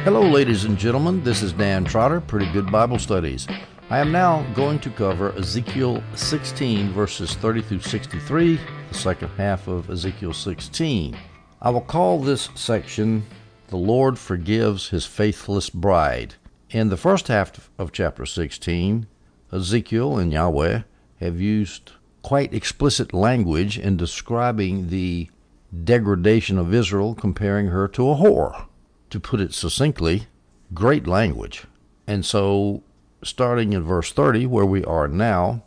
Hello, ladies and gentlemen. This is Dan Trotter, Pretty Good Bible Studies. I am now going to cover Ezekiel 16, verses 30 through 63, the second half of Ezekiel 16. I will call this section, The Lord Forgives His Faithless Bride. In the first half of chapter 16, Ezekiel and Yahweh have used quite explicit language in describing the degradation of Israel, comparing her to a whore. To put it succinctly, great language. And so, starting in verse 30, where we are now,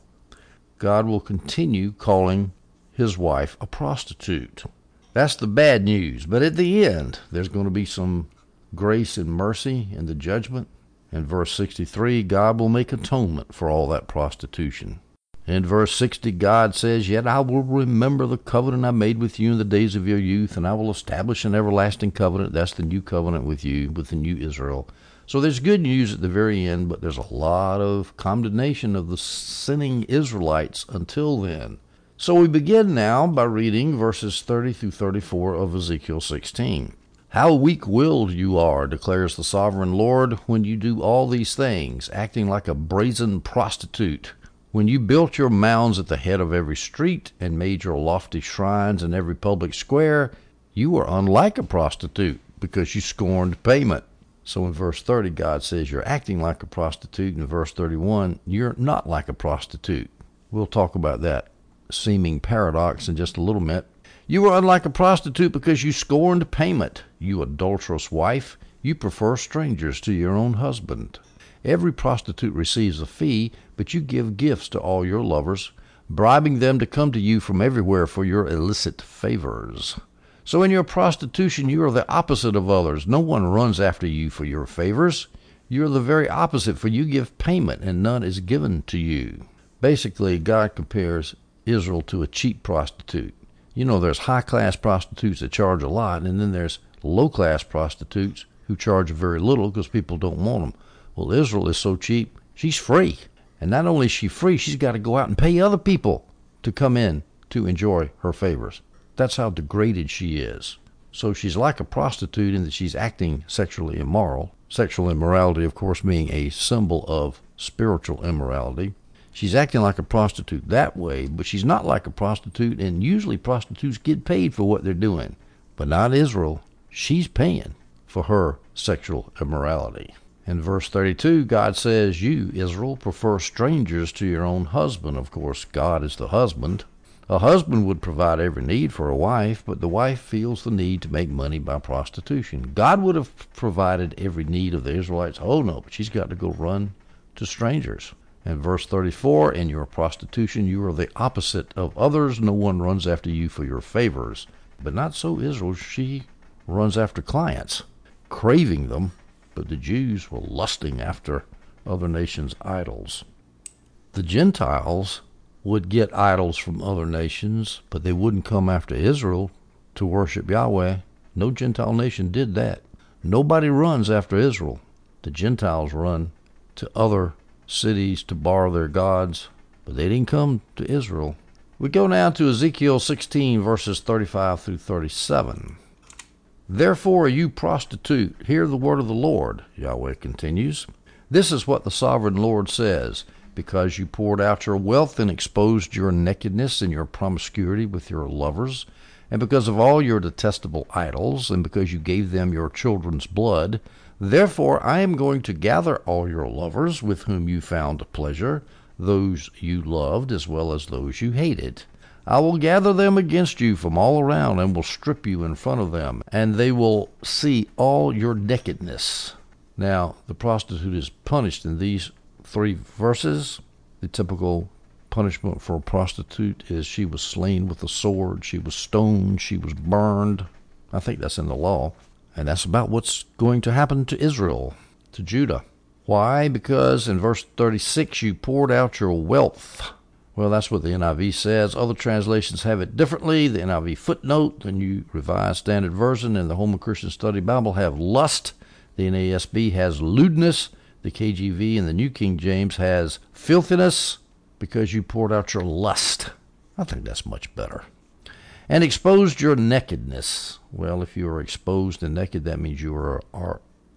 God will continue calling his wife a prostitute. That's the bad news. But at the end, there's going to be some grace and mercy in the judgment. In verse 63, God will make atonement for all that prostitution. In verse 60, God says, "Yet I will remember the covenant I made with you in the days of your youth, and I will establish an everlasting covenant." That's the new covenant with you, with the new Israel. So there's good news at the very end, but there's a lot of condemnation of the sinning Israelites until then. So we begin now by reading verses 30 through 34 of Ezekiel 16. "How weak-willed you are, declares the sovereign Lord, when you do all these things, acting like a brazen prostitute. When you built your mounds at the head of every street and made your lofty shrines in every public square, you were unlike a prostitute because you scorned payment." So in verse 30, God says you're acting like a prostitute. In verse 31, you're not like a prostitute. We'll talk about that seeming paradox in just a little bit. "You were unlike a prostitute because you scorned payment. You adulterous wife, you prefer strangers to your own husband. Every prostitute receives a fee, but you give gifts to all your lovers, bribing them to come to you from everywhere for your illicit favors. So in your prostitution, you are the opposite of others. No one runs after you for your favors. You are the very opposite, for you give payment, and none is given to you." Basically, God compares Israel to a cheap prostitute. You know, there's high-class prostitutes that charge a lot, and then there's low-class prostitutes who charge very little because people don't want them. Well, Israel is so cheap, she's free. And not only is she free, she's got to go out and pay other people to come in to enjoy her favors. That's how degraded she is. So she's like a prostitute in that she's acting sexually immoral. Sexual immorality, of course, being a symbol of spiritual immorality. She's acting like a prostitute that way, but she's not like a prostitute, and usually prostitutes get paid for what they're doing. But not Israel. She's paying for her sexual immorality. In verse 32, God says, "You, Israel, prefer strangers to your own husband." Of course, God is the husband. A husband would provide every need for a wife, but the wife feels the need to make money by prostitution. God would have provided every need of the Israelites. Oh no, but she's got to go run to strangers. In verse 34, "In your prostitution you are the opposite of others. No one runs after you for your favors." But not so Israel. She runs after clients, craving them. But the Jews were lusting after other nations' idols. The Gentiles would get idols from other nations, but they wouldn't come after Israel to worship Yahweh. No Gentile nation did that. Nobody runs after Israel. The Gentiles run to other cities to borrow their gods, but they didn't come to Israel. We go now to Ezekiel 16, verses 35 through 37. "Therefore, you prostitute, hear the word of the Lord," Yahweh continues. "This is what the sovereign Lord says. Because you poured out your wealth and exposed your nakedness and your promiscuity with your lovers, and because of all your detestable idols, and because you gave them your children's blood, therefore I am going to gather all your lovers with whom you found pleasure, those you loved as well as those you hated. I will gather them against you from all around and will strip you in front of them, and they will see all your nakedness." Now, the prostitute is punished in these 3 verses. The typical punishment for a prostitute is she was slain with a sword, she was stoned, she was burned. I think that's in the law. And that's about what's going to happen to Israel, to Judah. Why? Because in verse 36, you poured out your wealth. Well, that's what the NIV says. Other translations have it differently. The NIV footnote, the New Revised Standard Version, and the Holman Christian Study Bible have lust. The NASB has lewdness. The KJV and the New King James has filthiness, because you poured out your lust. I think that's much better. "And exposed your nakedness." Well, if you are exposed and naked, that means you are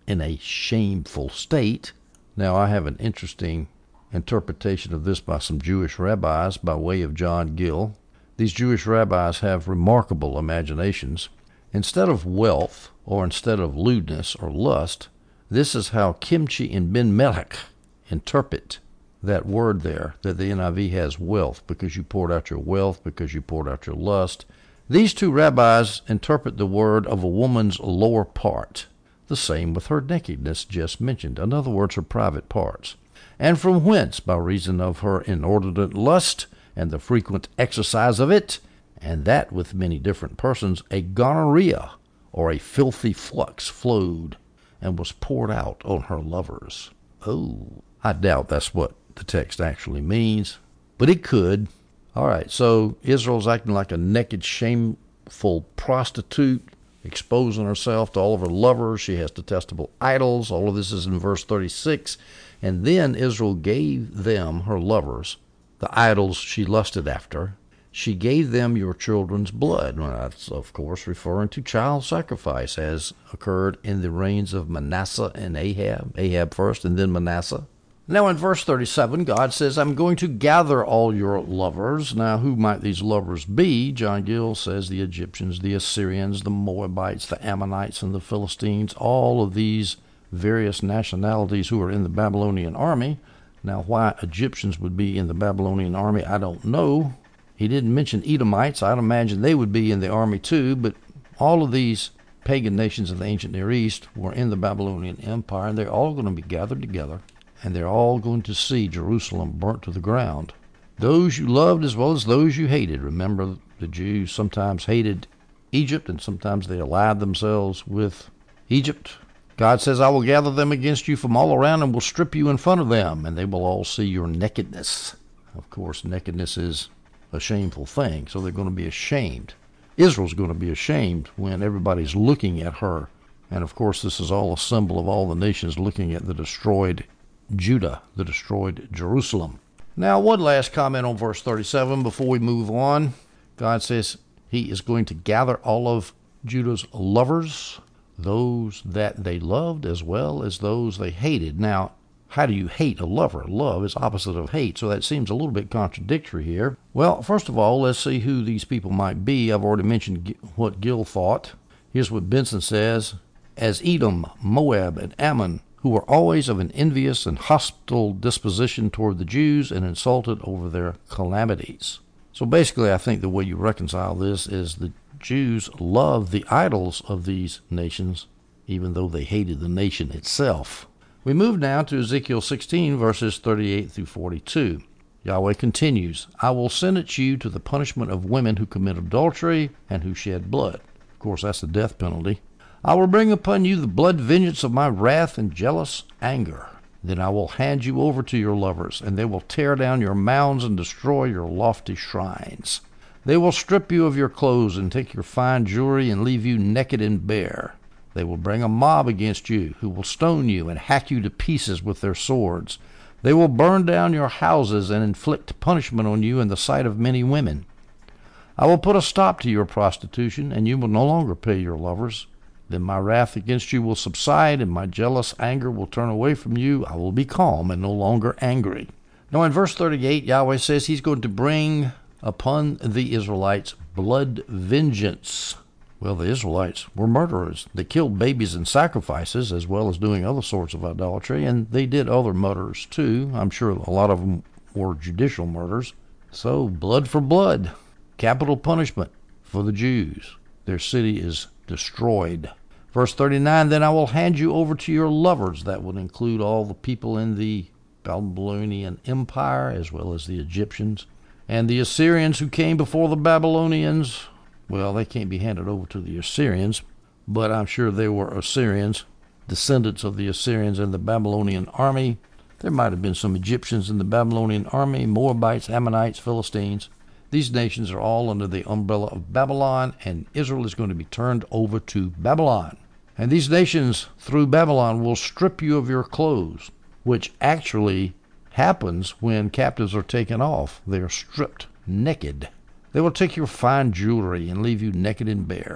in a shameful state. Now, I have an interesting interpretation of this by some Jewish rabbis by way of John Gill. These Jewish rabbis have remarkable imaginations. Instead of wealth, or instead of lewdness or lust, this is how Kimchi and Ben Melech interpret that word there, that the NIV has wealth, because you poured out your wealth, because you poured out your lust. These two rabbis interpret the word of a woman's lower part, the same with her nakedness just mentioned, in other words, her private parts. And from whence, by reason of her inordinate lust, and the frequent exercise of it, and that with many different persons, a gonorrhea, or a filthy flux, flowed, and was poured out on her lovers. Oh, I doubt that's what the text actually means, but it could. All right, so Israel's acting like a naked, shameful prostitute, exposing herself to all of her lovers. She has detestable idols. All of this is in verse 36. And then Israel gave them, her lovers, the idols she lusted after. She gave them your children's blood. Well, that's, of course, referring to child sacrifice, as occurred in the reigns of Manasseh and Ahab. Ahab first and then Manasseh. Now in verse 37, God says, I'm going to gather all your lovers. Now, who might these lovers be? John Gill says the Egyptians, the Assyrians, the Moabites, the Ammonites, and the Philistines, all of these various nationalities who are in the Babylonian army. Now, why Egyptians would be in the Babylonian army, I don't know. He didn't mention Edomites. I'd imagine they would be in the army too, but all of these pagan nations of the ancient Near East were in the Babylonian Empire, and they're all going to be gathered together, and they're all going to see Jerusalem burnt to the ground. Those you loved as well as those you hated. Remember, the Jews sometimes hated Egypt, and sometimes they allied themselves with Egypt. God says, I will gather them against you from all around and will strip you in front of them, and they will all see your nakedness. Of course, nakedness is a shameful thing, so they're going to be ashamed. Israel's going to be ashamed when everybody's looking at her. And of course, this is all a symbol of all the nations looking at the destroyed Judah, the destroyed Jerusalem. Now, one last comment on verse 37 before we move on. God says he is going to gather all of Judah's lovers, those that they loved as well as those they hated. Now, how do you hate a lover? Love is opposite of hate, so that seems a little bit contradictory here. Well, first of all, let's see who these people might be. I've already mentioned what Gill thought. Here's what Benson says. As Edom, Moab, and Ammon, who were always of an envious and hostile disposition toward the Jews and insulted over their calamities. So basically, I think the way you reconcile this is the Jews loved the idols of these nations, even though they hated the nation itself. We move now to Ezekiel 16, verses 38 through 42. Yahweh continues, I will sentence you to the punishment of women who commit adultery and who shed blood. Of course, that's the death penalty. I will bring upon you the blood vengeance of my wrath and jealous anger. Then I will hand you over to your lovers, and they will tear down your mounds and destroy your lofty shrines. They will strip you of your clothes and take your fine jewelry and leave you naked and bare. They will bring a mob against you, who will stone you and hack you to pieces with their swords. They will burn down your houses and inflict punishment on you in the sight of many women. I will put a stop to your prostitution, and you will no longer pay your lovers. Then my wrath against you will subside, and my jealous anger will turn away from you. I will be calm and no longer angry. Now in verse 38, Yahweh says he's going to bring upon the Israelites blood vengeance. Well, the Israelites were murderers. They killed babies in sacrifices as well as doing other sorts of idolatry, and they did other murders too. I'm sure a lot of them were judicial murders. So blood for blood, capital punishment for the Jews. Their city is destroyed. Verse 39, then I will hand you over to your lovers. That would include all the people in the Babylonian Empire as well as the Egyptians. And the Assyrians who came before the Babylonians, well, they can't be handed over to the Assyrians, but I'm sure they were Assyrians, descendants of the Assyrians in the Babylonian army. There might have been some Egyptians in the Babylonian army, Moabites, Ammonites, Philistines. These nations are all under the umbrella of Babylon, and Israel is going to be turned over to Babylon. And these nations, through Babylon, will strip you of your clothes, which actually happens when captives are taken off. They are stripped naked. They will take your fine jewelry and leave you naked and bare.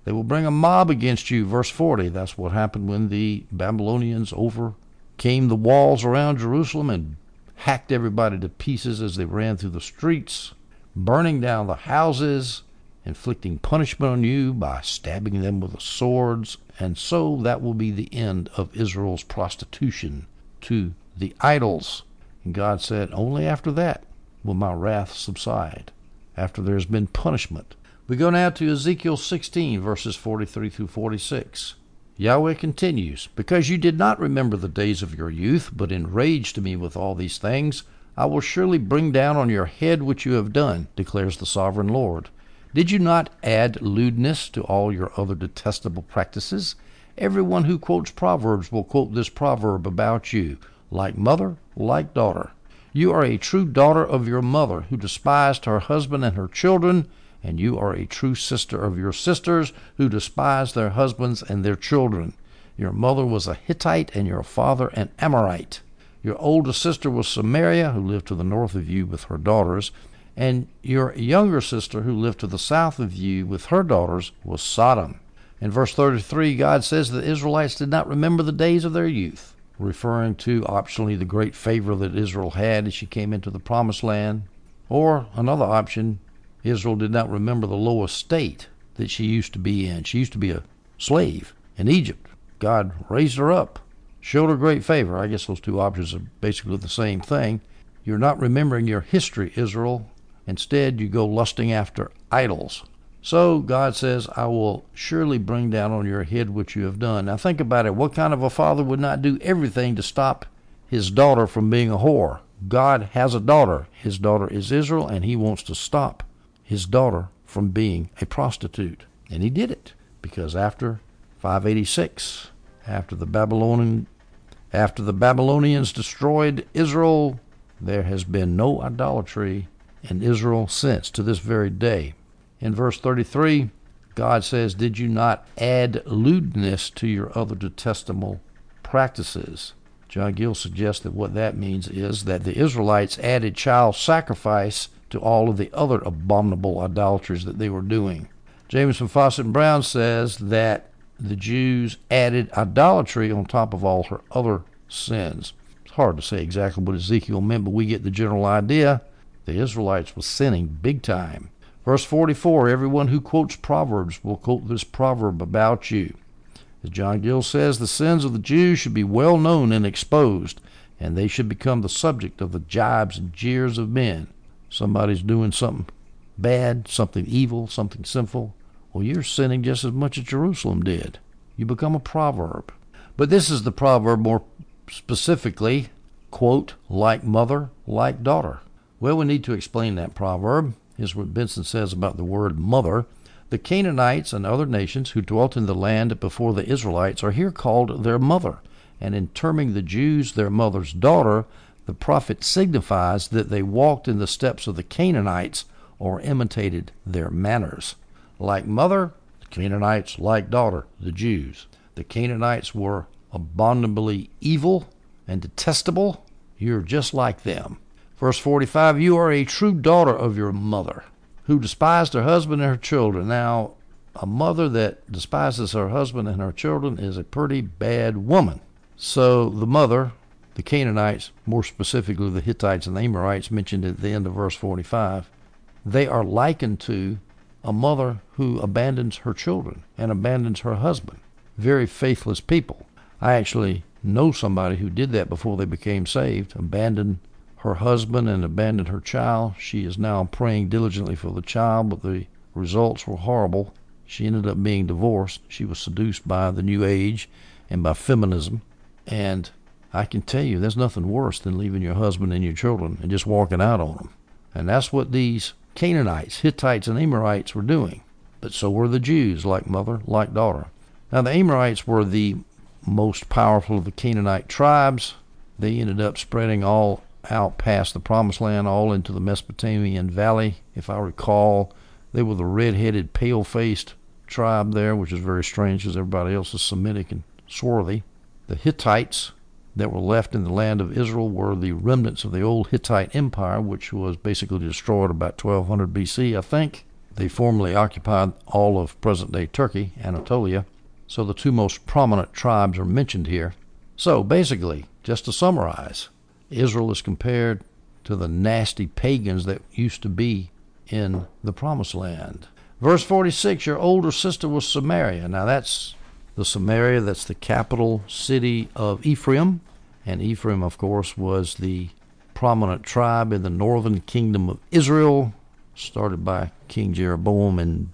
They will bring a mob against you. Verse 40, that's what happened when the Babylonians overcame the walls around Jerusalem and hacked everybody to pieces as they ran through the streets, burning down the houses, inflicting punishment on you by stabbing them with the swords. And so that will be the end of Israel's prostitution to the idols. And God said, only after that will my wrath subside, after there's been punishment. We go now to Ezekiel 16, verses 43 through 46. Yahweh continues, because you did not remember the days of your youth, but enraged me with all these things, I will surely bring down on your head what you have done, declares the sovereign Lord. Did you not add lewdness to all your other detestable practices? Everyone who quotes Proverbs will quote this proverb about you, like mother, like daughter. You are a true daughter of your mother, who despised her husband and her children, and you are a true sister of your sisters, who despised their husbands and their children. Your mother was a Hittite, and your father an Amorite. Your older sister was Samaria, who lived to the north of you with her daughters, and your younger sister, who lived to the south of you with her daughters, was Sodom. In verse 33, God says the Israelites did not remember the days of their youth, referring to optionally the great favor that Israel had as she came into the promised land. Or another option, Israel did not remember the low estate that she used to be in. She used to be a slave in Egypt. God raised her up, showed her great favor. I guess those two options are basically the same thing. You're not remembering your history, Israel. Instead, you go lusting after idols. So God says, I will surely bring down on your head what you have done. Now think about it. What kind of a father would not do everything to stop his daughter from being a whore? God has a daughter. His daughter is Israel, and he wants to stop his daughter from being a prostitute. And he did it, because after 586, after the Babylonians destroyed Israel, there has been no idolatry in Israel since, to this very day. In verse 33, God says, did you not add lewdness to your other detestable practices? John Gill suggests that what that means is that the Israelites added child sacrifice to all of the other abominable idolatries that they were doing. Jameson, Fawcett, and Brown says that the Jews added idolatry on top of all her other sins. It's hard to say exactly what Ezekiel meant, but we get the general idea. The Israelites were sinning big time. Verse 44, everyone who quotes Proverbs will quote this proverb about you. As John Gill says, the sins of the Jews should be well known and exposed, and they should become the subject of the jibes and jeers of men. Somebody's doing something bad, something evil, something sinful. Well, you're sinning just as much as Jerusalem did. You become a proverb. But this is the proverb more specifically, quote, like mother, like daughter. Well, we need to explain that proverb. Here's what Benson says about the word mother. The Canaanites and other nations who dwelt in the land before the Israelites are here called their mother. And in terming the Jews their mother's daughter, the prophet signifies that they walked in the steps of the Canaanites or imitated their manners. Like mother, the Canaanites; like daughter, the Jews. The Canaanites were abominably evil and detestable. You're just like them. Verse 45, you are a true daughter of your mother, who despised her husband and her children. Now, a mother that despises her husband and her children is a pretty bad woman. So the mother, the Canaanites, more specifically the Hittites and the Amorites mentioned at the end of verse 45, they are likened to a mother who abandons her children and abandons her husband. Very faithless people. I actually know somebody who did that before they became saved, abandoned her husband and abandoned her child. She is now praying diligently for the child, but the results were horrible. She ended up being divorced. She was seduced by the New Age and by feminism. And I can tell you, there's nothing worse than leaving your husband and your children and just walking out on them. And that's what these Canaanites, Hittites, and Amorites were doing. But so were the Jews, like mother, like daughter. Now, the Amorites were the most powerful of the Canaanite tribes. They ended up spreading all out past the Promised Land, all into the Mesopotamian Valley. If I recall, they were the red-headed, pale-faced tribe there, which is very strange because everybody else is Semitic and swarthy. The Hittites that were left in the land of Israel were the remnants of the old Hittite Empire, which was basically destroyed about 1200 BC, I think. They formerly occupied all of present-day Turkey, Anatolia, so the two most prominent tribes are mentioned here. So basically, just to summarize, Israel is compared to the nasty pagans that used to be in the Promised Land. Verse 46, your older sister was Samaria. Now that's the Samaria, that's the capital city of Ephraim. And Ephraim, of course, was the prominent tribe in the northern kingdom of Israel, started by King Jeroboam in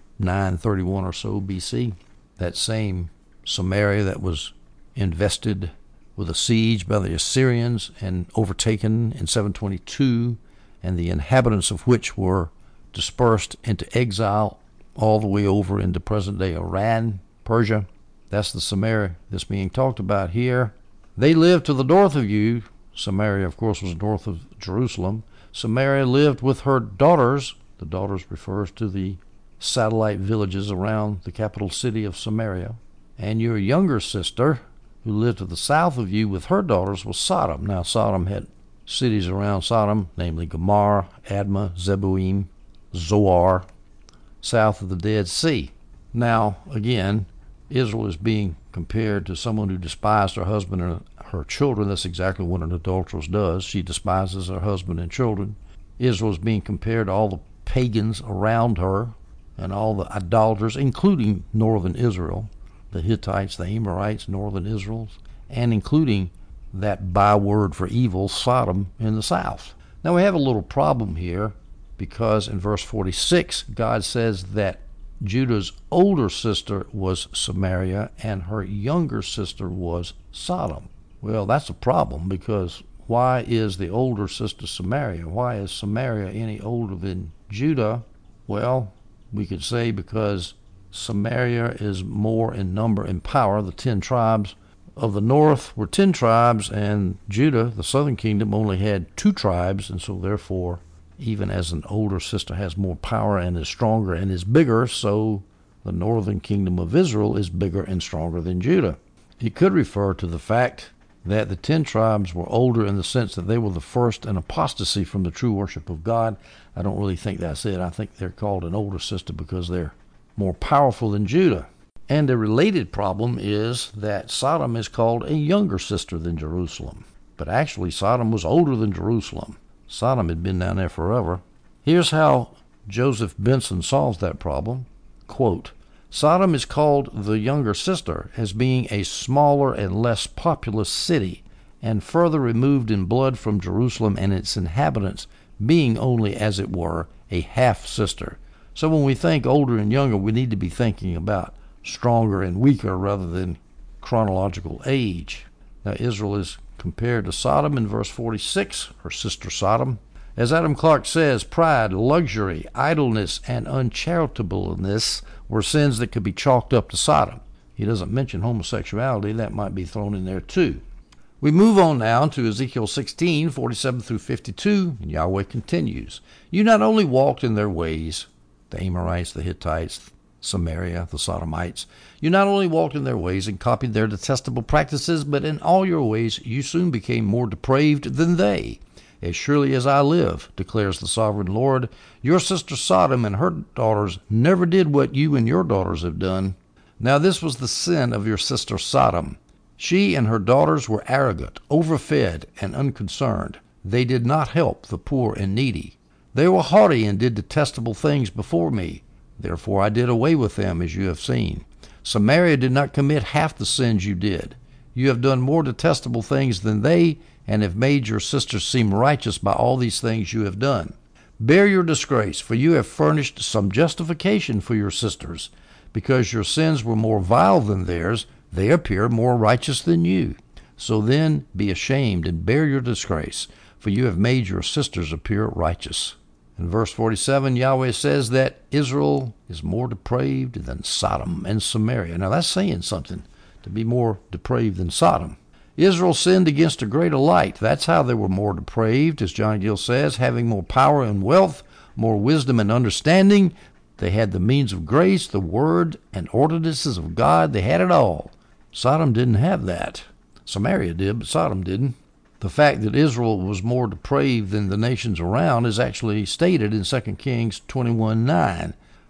931 or so BC. That same Samaria that was invested with a siege by the Assyrians and overtaken in 722, and the inhabitants of which were dispersed into exile all the way over into present-day Iran, Persia. That's the Samaria that's being talked about here. They lived to the north of you. Samaria, of course, was north of Jerusalem. Samaria lived with her daughters. The daughters refers to the satellite villages around the capital city of Samaria. And your younger sister, who lived to the south of you with her daughters, was Sodom. Now, Sodom had cities around Sodom, namely Gomorrah, Admah, Zeboim, Zoar, south of the Dead Sea. Now, again, Israel is being compared to someone who despised her husband and her children. That's exactly what an adulteress does. She despises her husband and children. Israel is being compared to all the pagans around her and all the idolaters, including northern Israel, the Hittites, the Amorites, northern Israel, and including that byword for evil, Sodom, in the south. Now we have a little problem here, because in verse 46, God says that Judah's older sister was Samaria and her younger sister was Sodom. Well, that's a problem, because why is the older sister Samaria? Why is Samaria any older than Judah? Well, we could say because Samaria is more in number and power. The 10 tribes of the north were 10 tribes, and Judah, the southern kingdom, only had 2 tribes, and so therefore, even as an older sister has more power and is stronger and is bigger, so the northern kingdom of Israel is bigger and stronger than Judah. It could refer to the fact that the 10 tribes were older in the sense that they were the first in apostasy from the true worship of God. I don't really think that's it. I think they're called an older sister because they're more powerful than Judah. And a related problem is that Sodom is called a younger sister than Jerusalem. But actually, Sodom was older than Jerusalem. Sodom had been down there forever. Here's how Joseph Benson solves that problem. Quote, Sodom is called the younger sister as being a smaller and less populous city, and further removed in blood from Jerusalem, and its inhabitants being only, as it were, a half-sister. So when we think older and younger, we need to be thinking about stronger and weaker rather than chronological age. Now, Israel is compared to Sodom in verse 46, her sister Sodom. As Adam Clarke says, pride, luxury, idleness, and uncharitableness were sins that could be chalked up to Sodom. He doesn't mention homosexuality. That might be thrown in there too. We move on now to Ezekiel 16, 47 through 52, and Yahweh continues. You not only walked in their ways, the Amorites, the Hittites, Samaria, the Sodomites. You not only walked in their ways and copied their detestable practices, but in all your ways you soon became more depraved than they. As surely as I live, declares the sovereign Lord, your sister Sodom and her daughters never did what you and your daughters have done. Now this was the sin of your sister Sodom. She and her daughters were arrogant, overfed, and unconcerned. They did not help the poor and needy. They were haughty and did detestable things before me. Therefore I did away with them, as you have seen. Samaria did not commit half the sins you did. You have done more detestable things than they, and have made your sisters seem righteous by all these things you have done. Bear your disgrace, for you have furnished some justification for your sisters. Because your sins were more vile than theirs, they appear more righteous than you. So then be ashamed and bear your disgrace, for you have made your sisters appear righteous. In verse 47, Yahweh says that Israel is more depraved than Sodom and Samaria. Now that's saying something, to be more depraved than Sodom. Israel sinned against a greater light. That's how they were more depraved, as John Gill says, having more power and wealth, more wisdom and understanding. They had the means of grace, the word, and ordinances of God. They had it all. Sodom didn't have that. Samaria did, but Sodom didn't. The fact that Israel was more depraved than the nations around is actually stated in 2 Kings 21:9.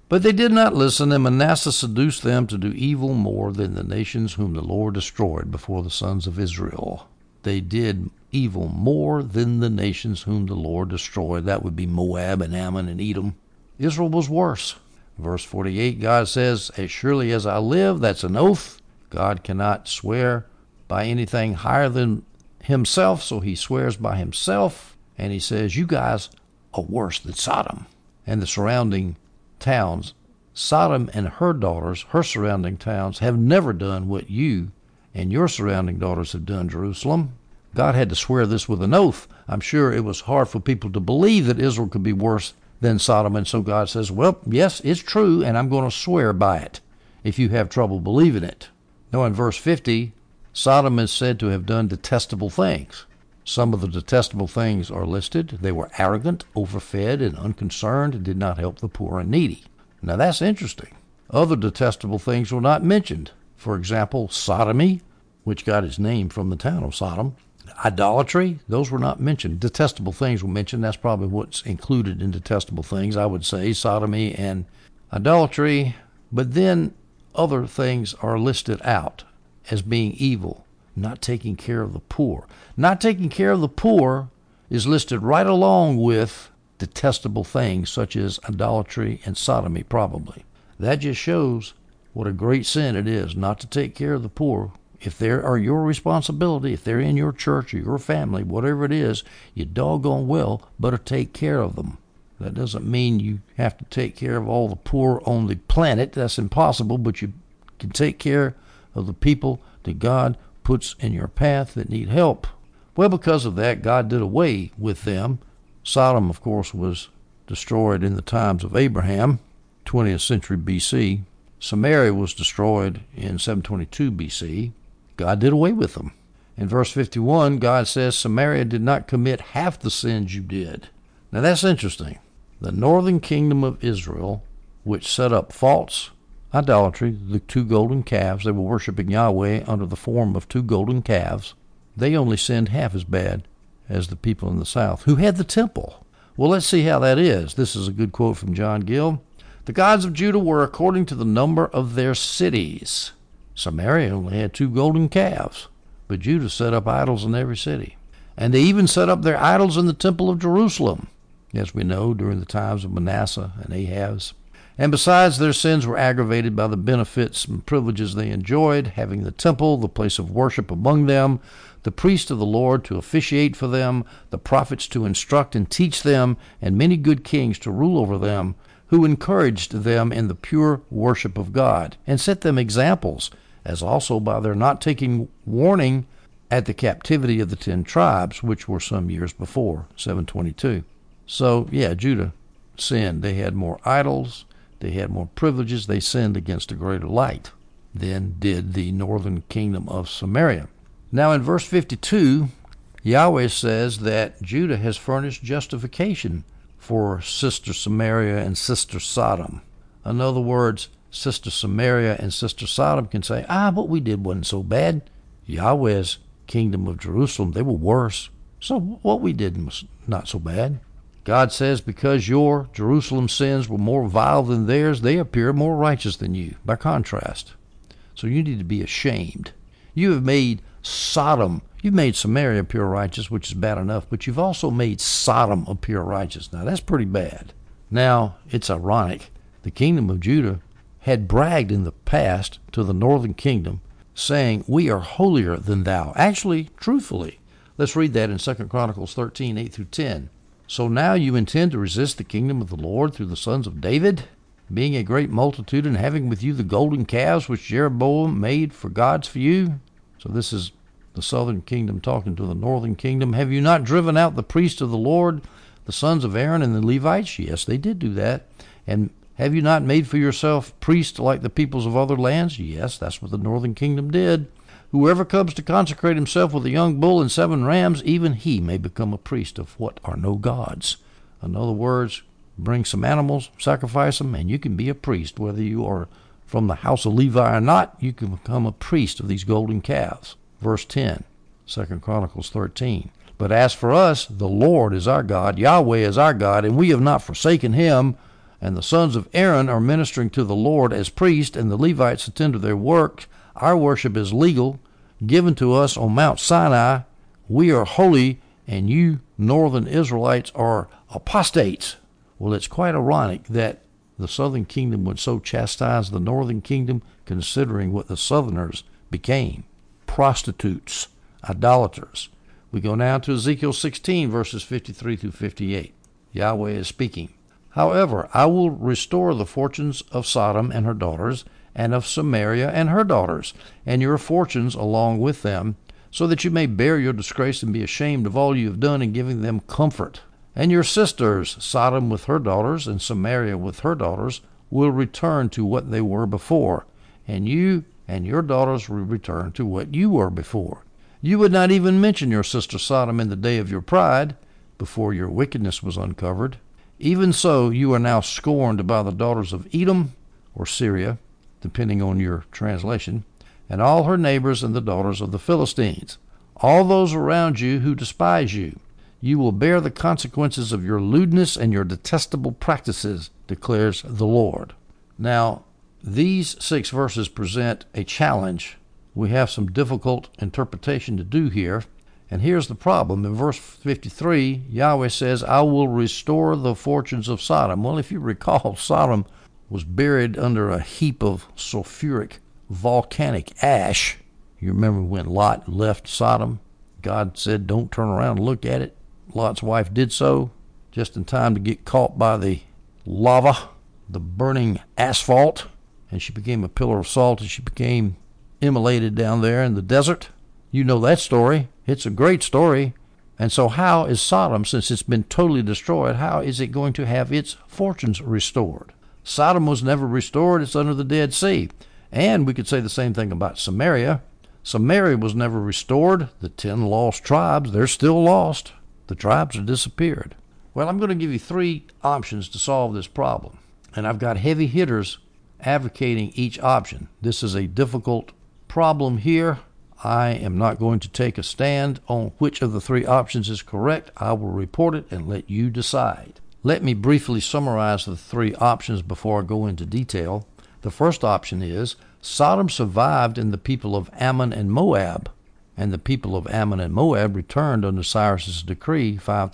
But they did not listen, and Manasseh seduced them to do evil more than the nations whom the Lord destroyed before the sons of Israel. They did evil more than the nations whom the Lord destroyed. That would be Moab and Ammon and Edom. Israel was worse. Verse 48, God says, as surely as I live, that's an oath. God cannot swear by anything higher than himself, so he swears by himself. And he says, you guys are worse than Sodom and the surrounding towns. Sodom and her daughters, her surrounding towns, have never done what you and your surrounding daughters have done, Jerusalem. God had to swear this with an oath. I'm sure it was hard for people to believe that Israel could be worse than Sodom, and so God says, well, yes, it's true, and I'm going to swear by it if you have trouble believing it. Now in verse 50, Sodom is said to have done detestable things. Some of the detestable things are listed. They were arrogant, overfed, and unconcerned, and did not help the poor and needy. Now that's interesting. Other detestable things were not mentioned. For example, sodomy, which got its name from the town of Sodom. Idolatry, those were not mentioned. Detestable things were mentioned. That's probably what's included in detestable things, I would say, sodomy and idolatry. But then other things are listed out as being evil. Not taking care of the poor. Not taking care of the poor is listed right along with detestable things such as idolatry and sodomy, probably. That just shows what a great sin it is not to take care of the poor. If they are your responsibility, if they're in your church or your family, whatever it is, you doggone well better take care of them. That doesn't mean you have to take care of all the poor on the planet. That's impossible, but you can take care of the people that God puts in your path that need help. Well, because of that, God did away with them. Sodom, of course, was destroyed in the times of Abraham, 20th century BC. Samaria was destroyed in 722 BC. God did away with them. In verse 51, God says Samaria did not commit half the sins you did. Now that's interesting. The northern kingdom of Israel, which set up false idolatry, the two golden calves, they were worshiping Yahweh under the form of two golden calves. They only sinned half as bad as the people in the south, who had the temple. Well, let's see how that is. This is a good quote from John Gill. The gods of Judah were according to the number of their cities. Samaria only had two golden calves, but Judah set up idols in every city. And they even set up their idols in the temple of Jerusalem, as we know, during the times of Manasseh and Ahaz. And besides, their sins were aggravated by the benefits and privileges they enjoyed, having the temple, the place of worship among them, the priest of the Lord to officiate for them, the prophets to instruct and teach them, and many good kings to rule over them, who encouraged them in the pure worship of God, and set them examples, as also by their not taking warning at the captivity of the 10 tribes, which were some years before, 722. So, yeah, Judah sinned. They had more idols. They had more privileges. They sinned against a greater light than did the northern kingdom of Samaria. Now in verse 52, Yahweh says that Judah has furnished justification for sister Samaria and sister Sodom. In other words, sister Samaria and sister Sodom can say, what we did wasn't so bad. Yahweh's kingdom of Jerusalem, they were worse. So what we did was not so bad. God says, because your Jerusalem sins were more vile than theirs, they appear more righteous than you, by contrast. So you need to be ashamed. You have made Sodom, you've made Samaria appear righteous, which is bad enough, but you've also made Sodom appear righteous. Now, that's pretty bad. Now, it's ironic. The kingdom of Judah had bragged in the past to the northern kingdom, saying, we are holier than thou. Actually, truthfully. Let's read that in 2 Chronicles 13, 8 through 10. So now you intend to resist the kingdom of the Lord through the sons of David, being a great multitude, and having with you the golden calves which Jeroboam made for gods for you. So this is the southern kingdom talking to the northern kingdom. Have you not driven out the priests of the Lord, the sons of Aaron and the Levites? Yes, they did do that. And have you not made for yourself priests like the peoples of other lands? Yes, that's what the northern kingdom did. Whoever comes to consecrate himself with a young bull and 7 rams, even he may become a priest of what are no gods. In other words, bring some animals, sacrifice them, and you can be a priest. Whether you are from the house of Levi or not, you can become a priest of these golden calves. Verse 10, 2 Chronicles 13. But as for us, the Lord is our God, Yahweh is our God, and we have not forsaken him, and the sons of Aaron are ministering to the Lord as priests, and the Levites attend to their work. Our worship is legal, given to us on Mount Sinai. We are holy, and you northern Israelites are apostates. Well, it's quite ironic that the southern kingdom would so chastise the northern kingdom, considering what the southerners became: prostitutes, idolaters. We go now to Ezekiel 16, verses 53 through 58. Yahweh is speaking. However, I will restore the fortunes of Sodom and her daughters, and of Samaria and her daughters, and your fortunes along with them, so that you may bear your disgrace and be ashamed of all you have done in giving them comfort. And your sisters, Sodom with her daughters and Samaria with her daughters, will return to what they were before, and you and your daughters will return to what you were before. You would not even mention your sister Sodom in the day of your pride, before your wickedness was uncovered. Even so, you are now scorned by the daughters of Edom, or Syria, depending on your translation, and all her neighbors and the daughters of the Philistines, all those around you who despise you. You will bear the consequences of your lewdness and your detestable practices, declares the Lord. Now, these 6 verses present a challenge. We have some difficult interpretation to do here, and here's the problem. In verse 53, Yahweh says, I will restore the fortunes of Sodom. Well, if you recall, Sodom was buried under a heap of sulfuric volcanic ash. You remember when Lot left Sodom? God said, don't turn around and look at it. Lot's wife did so, just in time to get caught by the lava, the burning asphalt, and she became a pillar of salt, and she became immolated down there in the desert. You know that story. It's a great story. And so how is Sodom, since it's been totally destroyed, how is it going to have its fortunes restored? Sodom was never restored. It's under the Dead Sea. And we could say the same thing about Samaria. Samaria was never restored. The 10 lost tribes, they're still lost. The tribes have disappeared. Well, I'm going to give you 3 options to solve this problem. And I've got heavy hitters advocating each option. This is a difficult problem here. I am not going to take a stand on which of the 3 options is correct. I will report it and let you decide. Let me briefly summarize the 3 options before I go into detail. The first option is Sodom survived in the people of Ammon and Moab, and the people of Ammon and Moab returned under Cyrus's decree,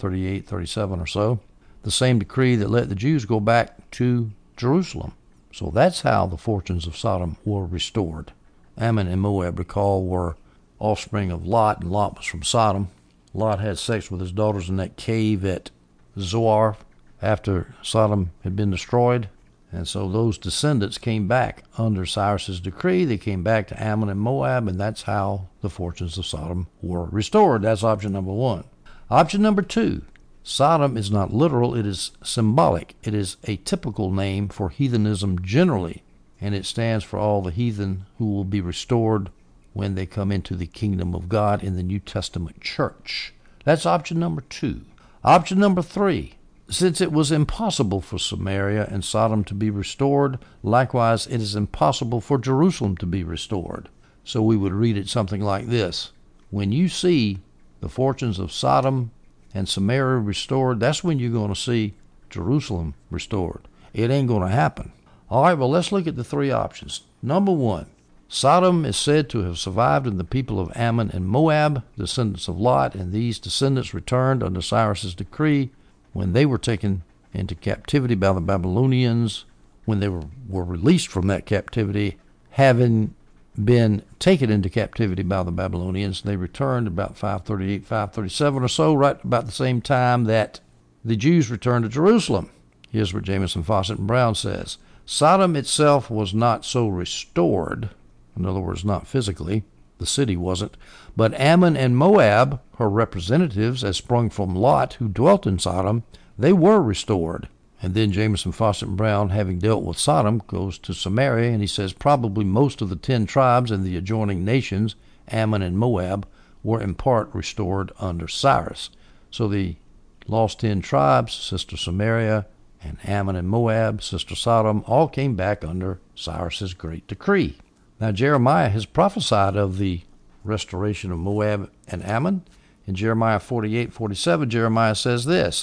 538-37 or so, the same decree that let the Jews go back to Jerusalem. So that's how the fortunes of Sodom were restored. Ammon and Moab, recall, were offspring of Lot, and Lot was from Sodom. Lot had sex with his daughters in that cave at Zoar after Sodom had been destroyed. And so those descendants came back under Cyrus's decree. They came back to Ammon and Moab, and that's how the fortunes of Sodom were restored. That's option number 1. Option number 2, Sodom is not literal, it is symbolic. It is a typical name for heathenism generally, and it stands for all the heathen who will be restored when they come into the kingdom of God in the New Testament church. That's option number 2. Option number 3, since it was impossible for Samaria and Sodom to be restored, likewise it is impossible for Jerusalem to be restored. So we would read it something like this: when you see the fortunes of Sodom and Samaria restored, that's when you're going to see Jerusalem restored. It ain't going to happen. All right, well, let's look at the 3 options. Number 1, Sodom is said to have survived in the people of Ammon and Moab, descendants of Lot, and these descendants returned under Cyrus's decree when they were taken into captivity by the Babylonians. When they were released from that captivity, having been taken into captivity by the Babylonians, they returned about 538, 537 or so, right about the same time that the Jews returned to Jerusalem. Here's what Jamieson, Fausset, and Brown says. Sodom itself was not so restored, in other words, not physically, the city wasn't, but Ammon and Moab, her representatives as sprung from Lot, who dwelt in Sodom, they were restored. And then Jamieson, Fausset, and Brown, having dealt with Sodom, goes to Samaria, and he says probably most of the 10 tribes in the adjoining nations, Ammon and Moab, were in part restored under Cyrus. So the lost 10 tribes, sister Samaria, and Ammon and Moab, sister Sodom, all came back under Cyrus's great decree. Now Jeremiah has prophesied of the restoration of Moab and Ammon. In Jeremiah 48:47, Jeremiah says this: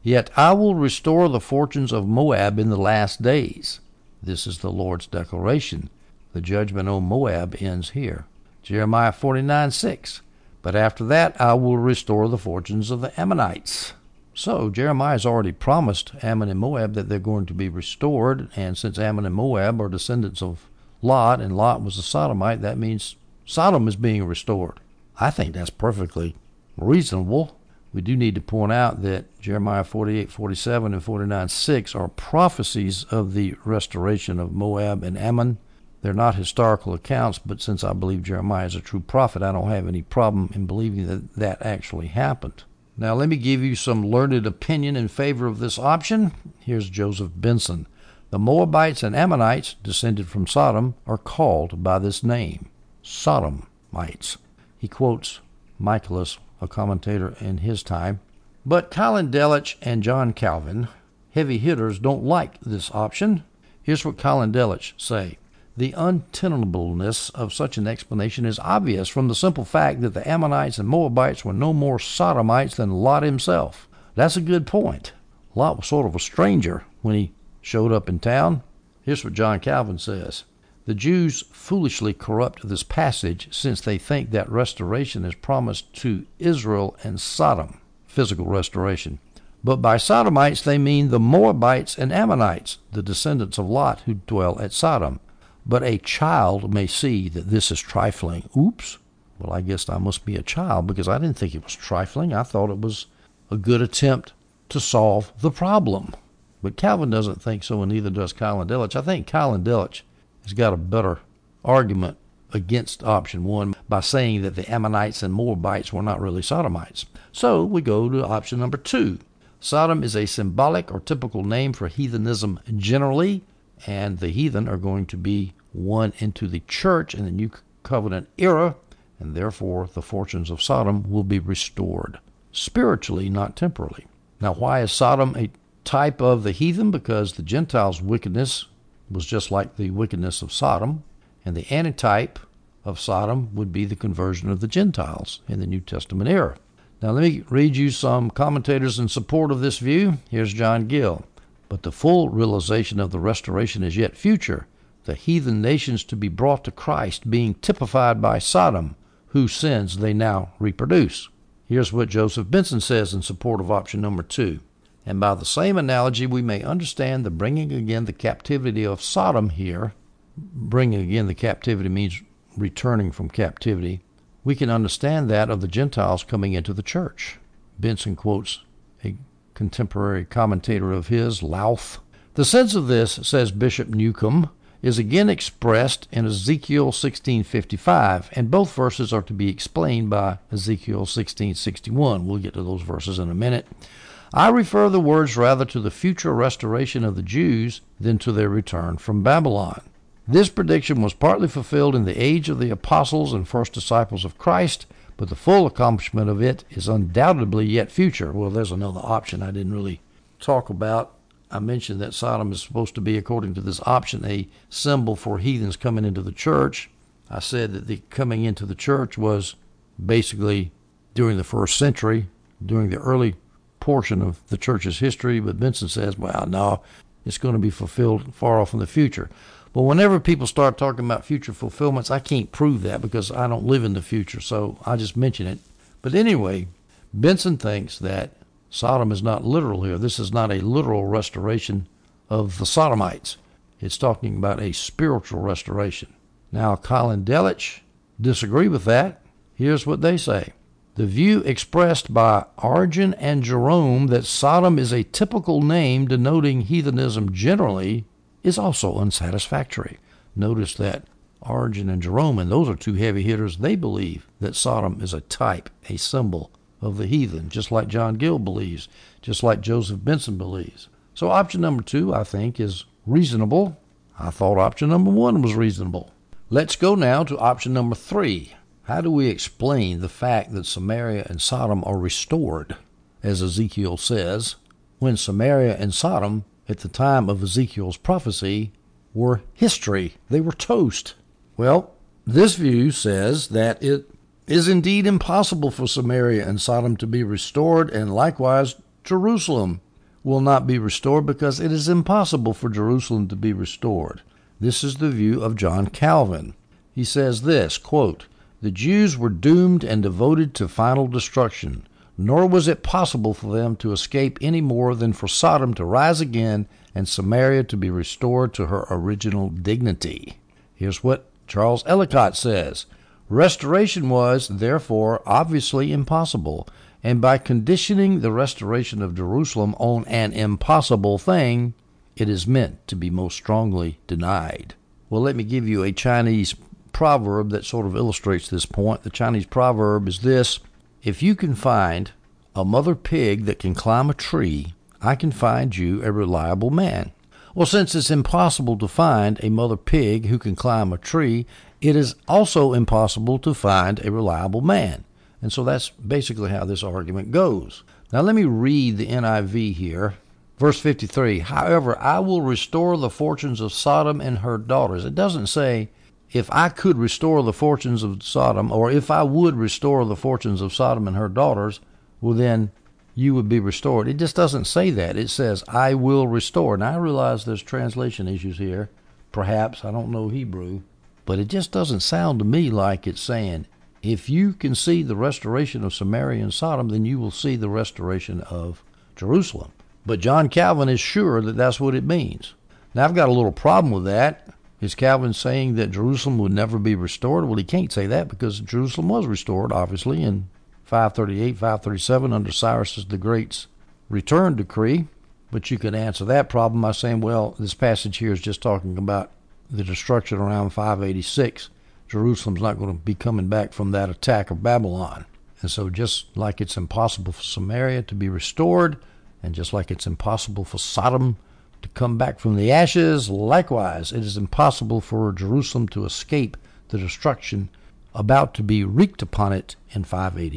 Yet I will restore the fortunes of Moab in the last days. This is the Lord's declaration. The judgment on Moab ends here. Jeremiah 49:6. But after that I will restore the fortunes of the Ammonites. So Jeremiah's already promised Ammon and Moab that they're going to be restored, and since Ammon and Moab are descendants of Lot, and Lot was a Sodomite, that means Sodom is being restored. I think that's perfectly reasonable. We do need to point out that Jeremiah 48:47 and 49:6 are prophecies of the restoration of Moab and Ammon. They're not historical accounts, but since I believe Jeremiah is a true prophet, I don't have any problem in believing that that actually happened. Now let me give you some learned opinion in favor of this option. Here's Joseph Benson. The Moabites and Ammonites, descended from Sodom, are called by this name, Sodomites. He quotes Michaelis, a commentator in his time. But Colin Delitzsch and John Calvin, heavy hitters, don't like this option. Here's what Colin Delitzsch say. The untenableness of such an explanation is obvious from the simple fact that the Ammonites and Moabites were no more Sodomites than Lot himself. That's a good point. Lot was sort of a stranger when he showed up in town. Here's what John Calvin says. The Jews foolishly corrupt this passage since they think that restoration is promised to Israel and Sodom, physical restoration. But by Sodomites they mean the Moabites and Ammonites, the descendants of Lot who dwell at Sodom. But a child may see that this is trifling. Oops. Well, I guess I must be a child because I didn't think it was trifling. I thought it was a good attempt to solve the problem. But Calvin doesn't think so, and neither does Colin Delitzsch. I think Colin Delitzsch has got a better argument against option one by saying that the Ammonites and Moabites were not really Sodomites. So we go to option number 2. Sodom is a symbolic or typical name for heathenism generally, and the heathen are going to be won into the church in the New Covenant era, and therefore the fortunes of Sodom will be restored, spiritually, not temporally. Now, why is Sodom a type of the heathen? Because the Gentiles' wickedness was just like the wickedness of Sodom, and the antitype of Sodom would be the conversion of the Gentiles in the New Testament era. Now, let me read you some commentators in support of this view. Here's John Gill. But the full realization of the restoration is yet future, the heathen nations to be brought to Christ being typified by Sodom, whose sins they now reproduce. Here's what Joseph Benson says in support of option number 2. And by the same analogy, we may understand the bringing again the captivity of Sodom here. Bringing again the captivity means returning from captivity. We can understand that of the Gentiles coming into the church. Benson quotes a contemporary commentator of his, Louth. The sense of this, says Bishop Newcomb, is again expressed in Ezekiel 16:55, and both verses are to be explained by Ezekiel 16:61. We'll get to those verses in a minute. I refer the words rather to the future restoration of the Jews than to their return from Babylon. This prediction was partly fulfilled in the age of the apostles and first disciples of Christ, but the full accomplishment of it is undoubtedly yet future. Well, there's another option I didn't really talk about. I mentioned that Sodom is supposed to be, according to this option, a symbol for heathens coming into the church. I said that the coming into the church was basically during the first century, during the early portion of the church's history, but Benson says, well, no, it's going to be fulfilled far off in the future. But whenever people start talking about future fulfillments, I can't prove that because I don't live in the future, so I just mention it. But anyway, Benson thinks that Sodom is not literal here. This is not a literal restoration of the Sodomites. It's talking about a spiritual restoration. Now, Colin Delitzsch disagree with that. Here's what they say. The view expressed by Origen and Jerome that Sodom is a typical name denoting heathenism generally is also unsatisfactory. Notice that Origen and Jerome, and those are two heavy hitters, they believe that Sodom is a type, a symbol of the heathen, just like John Gill believes, just like Joseph Benson believes. So option number 2, I think, is reasonable. I thought option number 1 was reasonable. Let's go now to option number 3. How do we explain the fact that Samaria and Sodom are restored, as Ezekiel says, when Samaria and Sodom, at the time of Ezekiel's prophecy, were history? They were toast. Well, this view says that it is indeed impossible for Samaria and Sodom to be restored, and likewise Jerusalem. will not be restored because it is impossible for Jerusalem to be restored. This is the view of John Calvin. He says this, quote, "The Jews were doomed and devoted to final destruction, nor was it possible for them to escape any more than for Sodom to rise again and Samaria to be restored to her original dignity." Here's what Charles Ellicott says, "Restoration was, therefore, obviously impossible, and by conditioning the restoration of Jerusalem on an impossible thing, it is meant to be most strongly denied." Well, let me give you a Chinese proverb that sort of illustrates this point. The Chinese proverb is this: if you can find a mother pig that can climb a tree, I can find you a reliable man. Well, since it's impossible to find a mother pig who can climb a tree, it is also impossible to find a reliable man. And so that's basically how this argument goes. Now let me read the NIV here. Verse 53, "However, I will restore the fortunes of Sodom and her daughters." It doesn't say, if I could restore the fortunes of Sodom, or if I would restore the fortunes of Sodom and her daughters, well then you would be restored. It just doesn't say that. It says, I will restore. Now I realize there's translation issues here. Perhaps, I don't know Hebrew. But it just doesn't sound to me like it's saying, if you can see the restoration of Samaria and Sodom, then you will see the restoration of Jerusalem. But John Calvin is sure that that's what it means. Now, I've got a little problem with that. Is Calvin saying that Jerusalem would never be restored? Well, he can't say that because Jerusalem was restored, obviously, in 538, 537 under Cyrus the Great's return decree. But you could answer that problem by saying, well, this passage here is just talking about the destruction around 586. Jerusalem's not going to be coming back from that attack of Babylon. And so just like it's impossible for Samaria to be restored, and just like it's impossible for Sodom to come back from the ashes, likewise, it is impossible for Jerusalem to escape the destruction about to be wreaked upon it in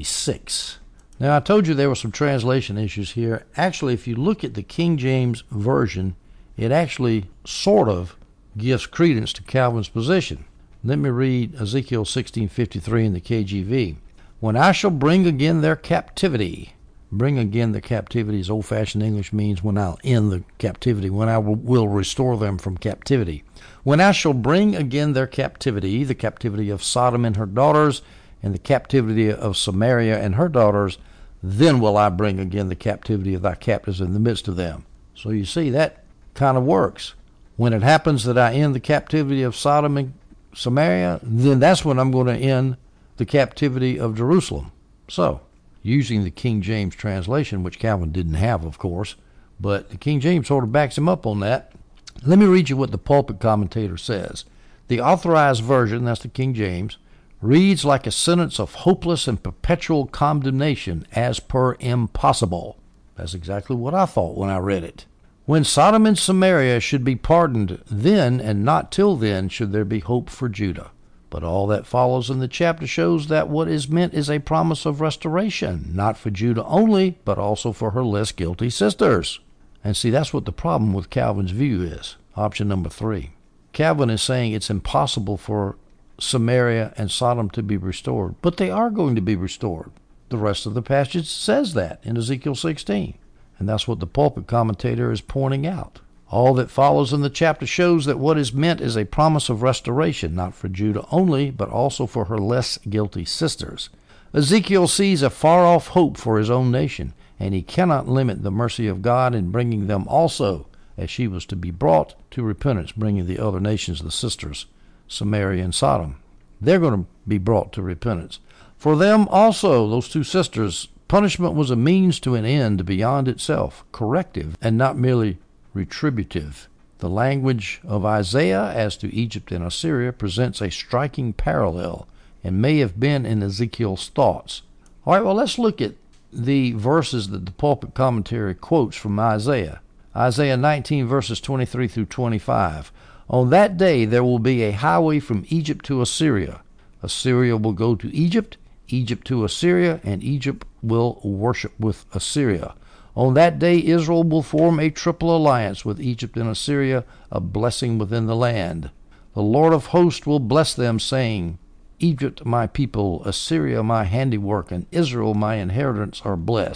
586. Now, I told you there were some translation issues here. Actually, if you look at the King James Version, it actually sort of gives credence to Calvin's position. Let me read Ezekiel 16:53 in the KJV. "When I shall bring again their captivity," bring again the captivity, as old-fashioned English means when I'll end the captivity, when I will restore them from captivity. "When I shall bring again their captivity, the captivity of Sodom and her daughters, and the captivity of Samaria and her daughters, then will I bring again the captivity of thy captives in the midst of them." So you see, that kind of works. When it happens that I end the captivity of Sodom and Samaria, then that's when I'm going to end the captivity of Jerusalem. So, using the King James translation, which Calvin didn't have, of course, but the King James sort of backs him up on that. Let me read you what the pulpit commentator says. "The Authorized Version," that's the King James, "reads like a sentence of hopeless and perpetual condemnation as per impossible." That's exactly what I thought when I read it. "When Sodom and Samaria should be pardoned, then and not till then should there be hope for Judah. But all that follows in the chapter shows that what is meant is a promise of restoration, not for Judah only, but also for her less guilty sisters." And see, that's what the problem with Calvin's view is. Option number 3. Calvin is saying it's impossible for Samaria and Sodom to be restored, but they are going to be restored. The rest of the passage says that in Ezekiel 16. And that's what the pulpit commentator is pointing out. All that follows in the chapter shows that what is meant is a promise of restoration, not for Judah only, but also for her less guilty sisters. Ezekiel sees a far-off hope for his own nation, and he cannot limit the mercy of God in bringing them also, as she was to be brought to repentance, bringing the other nations, the sisters, Samaria and Sodom. They're going to be brought to repentance. For them also, those two sisters, punishment was a means to an end beyond itself, corrective, and not merely retributive. The language of Isaiah as to Egypt and Assyria presents a striking parallel and may have been in Ezekiel's thoughts. All right, well, let's look at the verses that the pulpit commentary quotes from Isaiah. Isaiah 19, verses 23 through 25. "On that day there will be a highway from Egypt to Assyria. Assyria will go to Egypt, Egypt to Assyria, and Egypt will worship with Assyria. On that day Israel will form a triple alliance with Egypt and Assyria, a blessing within the land. The Lord of hosts will bless them, saying, Egypt my people, Assyria my handiwork, and Israel my inheritance are blessed.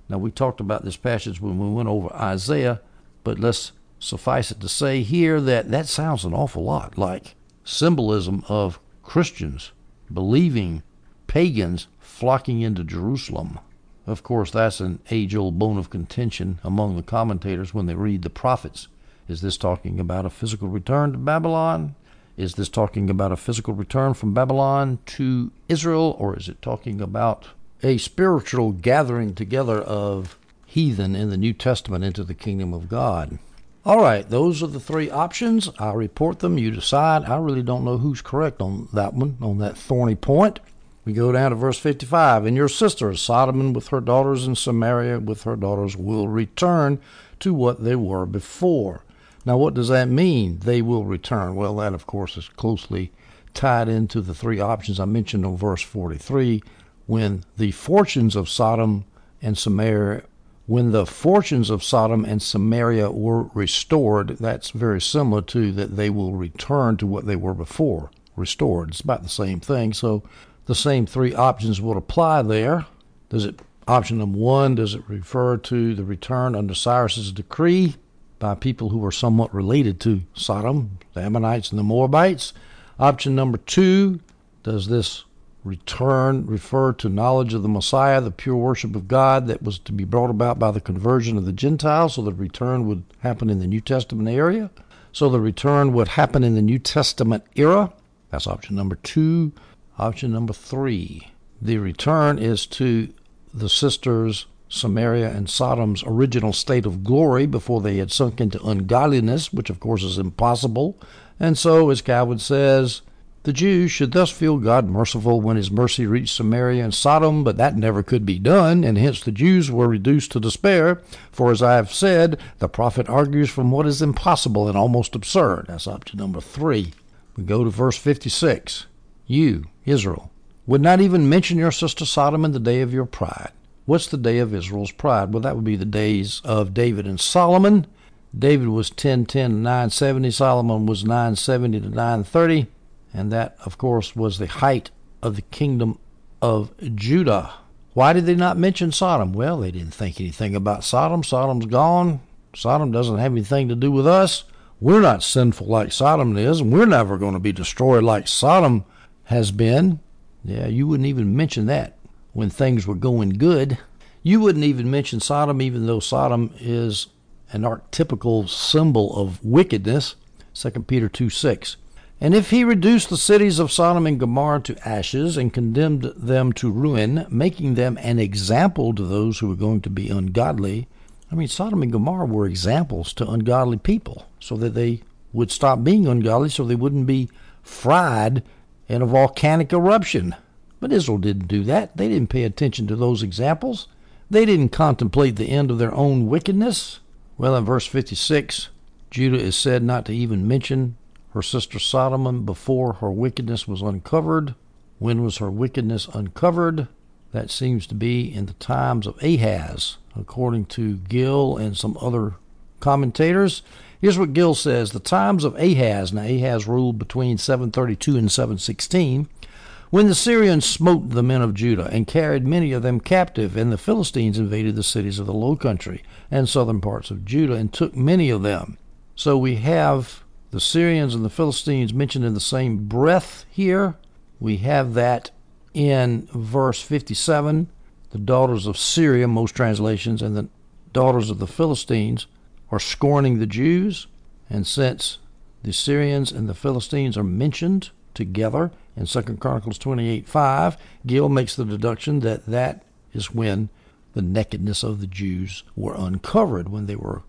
Now, we talked about this passage when we went over Isaiah, but let's suffice it to say here that that sounds an awful lot like symbolism of Christians, believing pagans flocking into Jerusalem. Of course, that's an age-old bone of contention among the commentators when they read the prophets. Is this talking about a physical return to Babylon? Is this talking about a physical return from Babylon to Israel? Or is it talking about a spiritual gathering together of heathen in the New Testament into the kingdom of God? All right, those are the three options. I'll report them. You decide. I really don't know who's correct on that one, on that thorny point. We go down to verse 55. And your sister, Sodom with her daughters and Samaria with her daughters will return to what they were before. Now, what does that mean, they will return? Well, that, of course, is closely tied into the three options I mentioned on verse 43. When the fortunes of Sodom and Samaria were restored, that's very similar to that they will return to what they were before, restored. It's about the same thing. So the same three options would apply there. Option number one, does it refer to the return under Cyrus's decree by people who were somewhat related to Sodom, the Ammonites and the Moabites? Option number two, does this return refer to knowledge of the Messiah, the pure worship of God that was to be brought about by the conversion of the Gentiles, so the return would happen in the New Testament era? So the return would happen in the New Testament era. That's option number two. Option number three, the return is to the sisters Samaria and Sodom's original state of glory before they had sunk into ungodliness, which of course is impossible. And so, as Calvin says, the Jews should thus feel God merciful when his mercy reached Samaria and Sodom, but that never could be done, and hence the Jews were reduced to despair. For as I have said, the prophet argues from what is impossible and almost absurd. That's option number three. We go to verse 56. You, Israel, would not even mention your sister Sodom in the day of your pride. What's the day of Israel's pride? Well, that would be the days of David and Solomon. David was 1010 to 970. Solomon was 970 to 930. And that, of course, was the height of the kingdom of Judah. Why did they not mention Sodom? Well, they didn't think anything about Sodom. Sodom's gone. Sodom doesn't have anything to do with us. We're not sinful like Sodom is, and we're never going to be destroyed like Sodom has been. Yeah, you wouldn't even mention that when things were going good. You wouldn't even mention Sodom, even though Sodom is an archetypical symbol of wickedness. 2 Peter 2:6. And if he reduced the cities of Sodom and Gomorrah to ashes and condemned them to ruin, making them an example to those who were going to be ungodly. I mean, Sodom and Gomorrah were examples to ungodly people so that they would stop being ungodly, so they wouldn't be fried in a volcanic eruption. But Israel didn't do that. They didn't pay attention to those examples. They didn't contemplate the end of their own wickedness. Well, in verse 56, Judah is said not to even mention her sister Sodom before her wickedness was uncovered. When was her wickedness uncovered? That seems to be in the times of Ahaz, according to Gill and some other commentators. Here's what Gill says. The times of Ahaz. Now, Ahaz ruled between 732 and 716. When the Syrians smote the men of Judah and carried many of them captive, and the Philistines invaded the cities of the low country and southern parts of Judah and took many of them. So we have the Syrians and the Philistines mentioned in the same breath here. We have that in verse 57. The daughters of Syria, most translations, and the daughters of the Philistines are scorning the Jews. And since the Syrians and the Philistines are mentioned together in 2 Chronicles 28:5, Gill makes the deduction that that is when the nakedness of the Jews were uncovered, when they were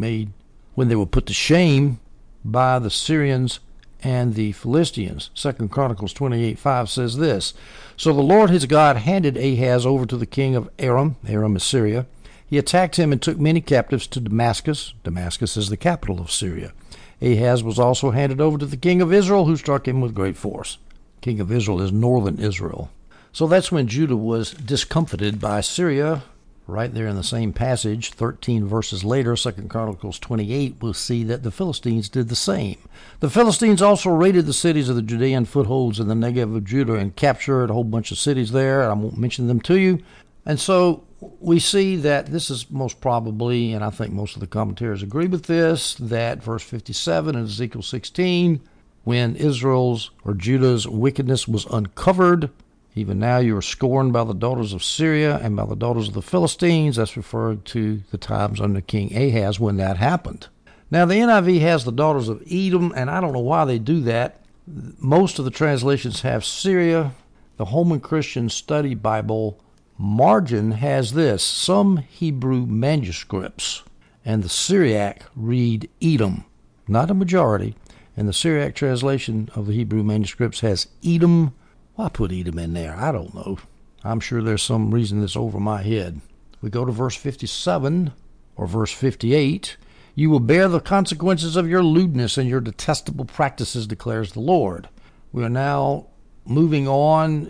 put to shame by the Syrians and the Philistines. 2 Chronicles 28:5 says this. So the Lord his God handed Ahaz over to the king of Aram. Aram is Syria. He attacked him and took many captives to Damascus. Damascus is the capital of Syria. Ahaz was also handed over to the king of Israel, who struck him with great force. King of Israel is northern Israel. So that's when Judah was discomfited by Syria. Right there in the same passage, 13 verses later, 2 Chronicles 28, we'll see that the Philistines did the same. The Philistines also raided the cities of the Judean footholds in the Negev of Judah and captured a whole bunch of cities there. I won't mention them to you. And so we see that this is most probably, and I think most of the commentators agree with this, that verse 57 in Ezekiel 16, when Israel's or Judah's wickedness was uncovered, even now you are scorned by the daughters of Syria and by the daughters of the Philistines. That's referring to the times under King Ahaz when that happened. Now, the NIV has the daughters of Edom, and I don't know why they do that. Most of the translations have Syria. The Holman Christian Study Bible margin has this: some Hebrew manuscripts and the Syriac read Edom, not a majority, and the Syriac translation of the Hebrew manuscripts has Edom. Why put Edom in there? I don't know. I'm sure there's some reason that's over my head. We go to verse 57 or verse 58. You will bear the consequences of your lewdness and your detestable practices, declares the Lord. We are now moving on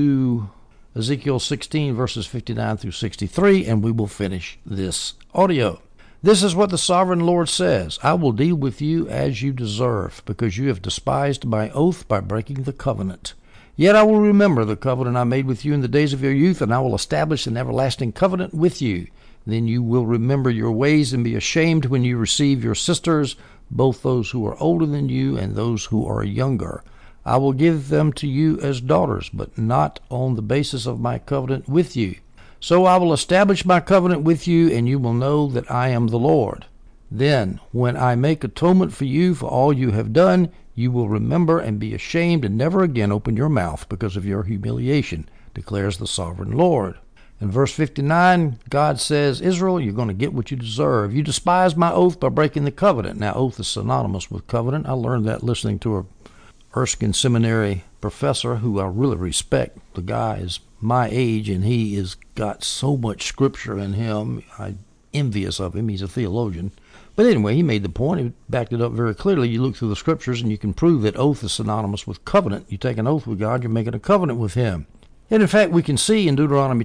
to Ezekiel 16, verses 59 through 63, and we will finish this audio. This is what the sovereign Lord says: I will deal with you as you deserve, because you have despised my oath by breaking the covenant. Yet I will remember the covenant I made with you in the days of your youth, and I will establish an everlasting covenant with you. Then you will remember your ways and be ashamed when you receive your sisters, both those who are older than you and those who are younger. I will give them to you as daughters, but not on the basis of my covenant with you. So I will establish my covenant with you, and you will know that I am the Lord. Then, when I make atonement for you for all you have done, you will remember and be ashamed and never again open your mouth because of your humiliation, declares the sovereign Lord. In verse 59, God says, Israel, you're going to get what you deserve. You despise my oath by breaking the covenant. Now, oath is synonymous with covenant. I learned that listening to a Erskine Seminary professor who I really respect. The guy is my age, and he has got so much scripture in him. I'm envious of him. He's a theologian. But anyway, he made the point. He backed it up very clearly. You look through the scriptures, and you can prove that oath is synonymous with covenant. You take an oath with God, you're making a covenant with him. And in fact, we can see in Deuteronomy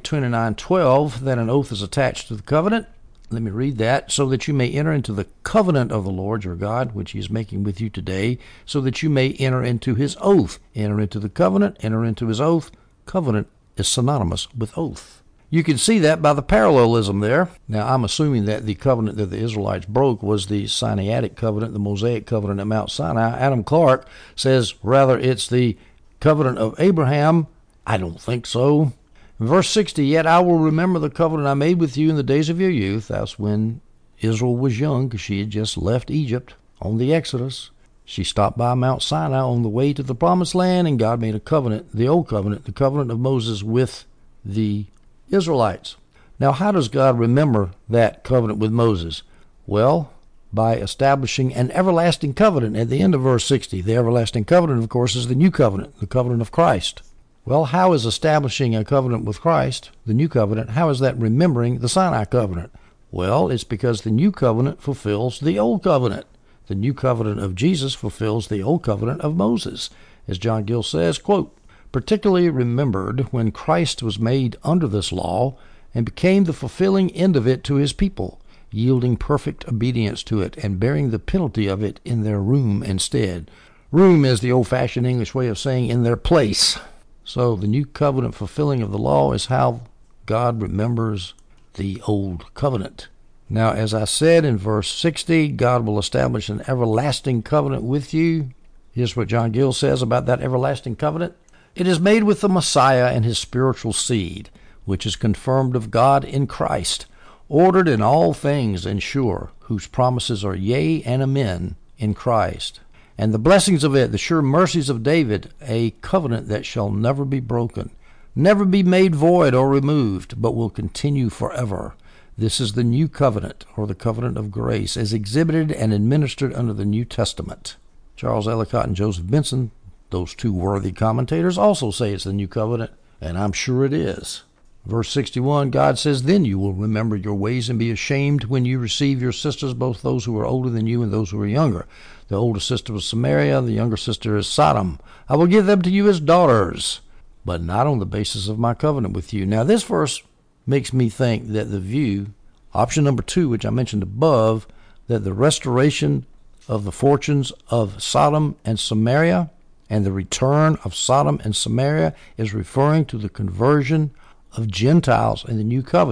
29:12 that an oath is attached to the covenant. Let me read that. So that you may enter into the covenant of the Lord your God, which he is making with you today, so that you may enter into his oath. Enter into the covenant, enter into his oath. Covenant is synonymous with oath. You can see that by the parallelism there. Now, I'm assuming that the covenant that the Israelites broke was the Sinaitic covenant, the Mosaic covenant at Mount Sinai. Adam Clark says rather it's the covenant of Abraham. I don't think so. In verse 60, yet I will remember the covenant I made with you in the days of your youth. That's when Israel was young, because she had just left Egypt on the Exodus. She stopped by Mount Sinai on the way to the Promised Land, and God made a covenant, the old covenant, the covenant of Moses with the Israelites. Now, how does God remember that covenant with Moses? Well, by establishing an everlasting covenant at the end of verse 60. The everlasting covenant, of course, is the new covenant, the covenant of Christ. Well, how is establishing a covenant with Christ, the new covenant, how is that remembering the Sinai covenant? Well, it's because the new covenant fulfills the old covenant. The new covenant of Jesus fulfills the old covenant of Moses. As John Gill says, quote, particularly remembered when Christ was made under this law and became the fulfilling end of it to his people, yielding perfect obedience to it and bearing the penalty of it in their room instead. Room is the old-fashioned English way of saying in their place. So the new covenant fulfilling of the law is how God remembers the old covenant. Now, as I said in verse 60, God will establish an everlasting covenant with you. Here's what John Gill says about that everlasting covenant. It is made with the Messiah and his spiritual seed, which is confirmed of God in Christ, ordered in all things and sure, whose promises are yea and amen in Christ. And the blessings of it, the sure mercies of David, a covenant that shall never be broken, never be made void or removed, but will continue forever. This is the new covenant, or the covenant of grace, as exhibited and administered under the New Testament. Charles Ellicott and Joseph Benson, those two worthy commentators, also say it's the new covenant, and I'm sure it is. Verse 61, God says, then you will remember your ways and be ashamed when you receive your sisters, both those who are older than you and those who are younger. The older sister was Samaria, the younger sister is Sodom. I will give them to you as daughters, but not on the basis of my covenant with you. Now, this verse makes me think that the view, option number 2, which I mentioned above, that the restoration of the fortunes of Sodom and Samaria and the return of Sodom and Samaria is referring to the conversion of Gentiles in the new covenant.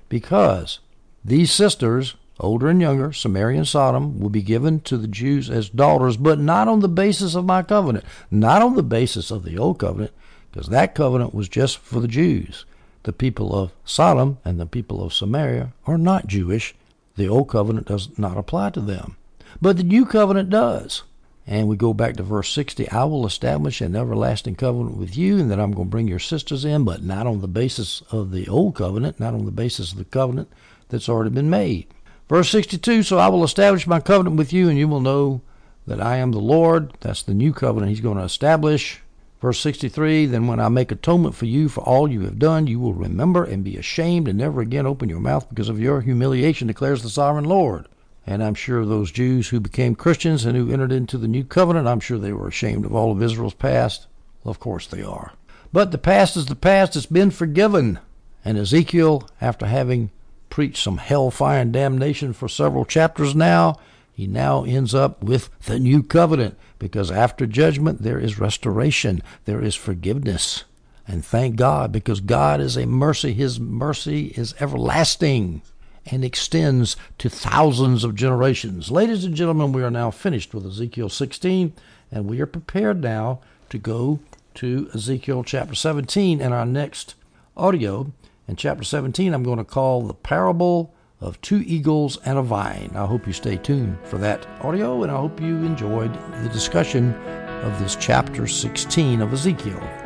because these sisters, older and younger, Samaria and Sodom, will be given to the Jews as daughters, but not on the basis of my covenant, not on the basis of the old covenant, because that covenant was just for the Jews. The people of Sodom and the people of Samaria are not Jewish. The old covenant does not apply to them. But the new covenant does. And we go back to verse 60. I will establish an everlasting covenant with you, and that I'm going to bring your sisters in, but not on the basis of the old covenant, not on the basis of the covenant that's already been made. Verse 62, so I will establish my covenant with you, and you will know that I am the Lord. That's the new covenant he's going to establish. Verse 63, then when I make atonement for you for all you have done, you will remember and be ashamed and never again open your mouth because of your humiliation, declares the sovereign Lord. And I'm sure those Jews who became Christians and who entered into the new covenant, I'm sure they were ashamed of all of Israel's past. Well, of course they are. But the past is the past. It's been forgiven. And Ezekiel, after having preached some hellfire and damnation for several chapters now, he now ends up with the new covenant, because after judgment there is restoration, there is forgiveness. And thank God, because God is a mercy. His mercy is everlasting and extends to thousands of generations. Ladies and gentlemen, we are now finished with Ezekiel 16, and we are prepared now to go to Ezekiel chapter 17 in our next audio. In chapter 17, I'm going to call the parable of 2 eagles and a vine. I hope you stay tuned for that audio, and I hope you enjoyed the discussion of this chapter 16 of Ezekiel.